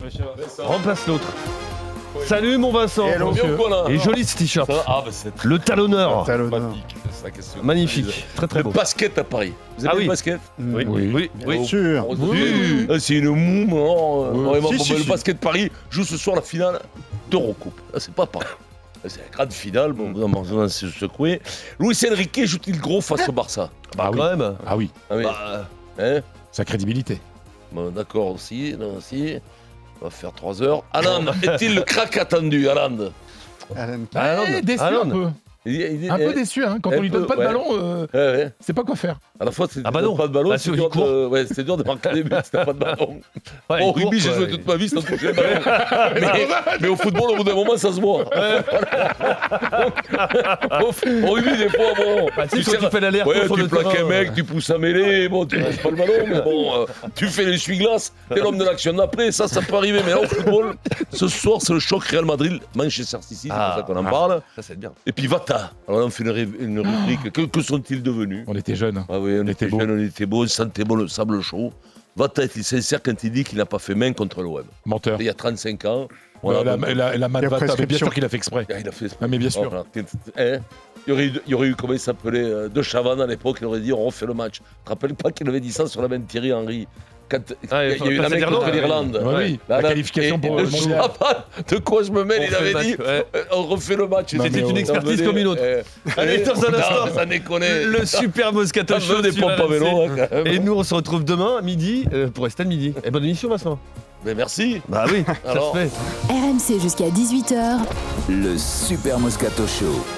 Remplace l'autre. Salut mon Vincent. Hello, monsieur. Et joli ce t-shirt. Le talonneur. Magnifique, c'est la question. Magnifique, très très beau. Le basket à Paris. Vous avez le basket? Oui, bien sûr. C'est une moue, vraiment. Si, Le basket Paris joue ce soir la finale d'Eurocoupe. C'est pas pareil. C'est la grande finale, on s'est secoué. Luis Enrique joue-t-il gros face au Barça? Bah quand même. Ah oui. Sa crédibilité. Bon, d'accord aussi, on va faire 3 heures. Haaland, est-il le crack attendu, Haaland? Déçu un peu. Un peu déçu, hein. Quand on lui donne pas de ballon, c'est pas quoi faire. À la fois, c'est pas de ballon, bah, c'est dur de marquer des buts, c'était pas de ballon. Au rugby, j'ai joué toute ma vie sans toucher le ballon. mais au football, au bout d'un moment, ça se voit. Au rugby, des fois, bon. Tu fais l'alerte sur tu le plaques terrain. un mec, tu pousses à mêler, bon, tu touches pas le ballon, mais bon, tu fais l'essuie-glace, t'es l'homme de l'action d'après, ça peut arriver. Mais là, au football, ce soir, c'est le choc Real Madrid-Manchester City, c'est pour ça qu'on en parle. Ça, c'est bien. Et puis Vata. Alors là, on fait une rubrique. Que sont-ils devenus? On était jeunes. Ah oui, on était jeunes, on était beaux, on sentait bon le sable chaud. Vata est-il sincère quand il dit qu'il n'a pas fait main contre l'OM? Menteur. Il y a 35 ans. La main de Vata, mais bien sûr qu'il a fait exprès. Il a fait exprès. Ah, mais bien sûr. Voilà. Il y aurait eu, comment il s'appelait, De Chavannes à l'époque, il aurait dit on refait le match. Tu te rappelles pas qu'il avait dit ça sur la main de Thierry Henry? Quand il y a eu la main contre l'Irlande. Oui, la qualification pour le mondial. De quoi je me mêle? Il avait dit on refait le match. C'était une expertise comme une autre. Allez, dans un instant, ça déconne. le super Moscato Show des pompes à vélo. Et nous, on se retrouve demain à midi pour rester à midi. Et bonne émission, Vincent. Mais merci. Bah oui, alors. RMC jusqu'à 18h. Le Super Moscato Show.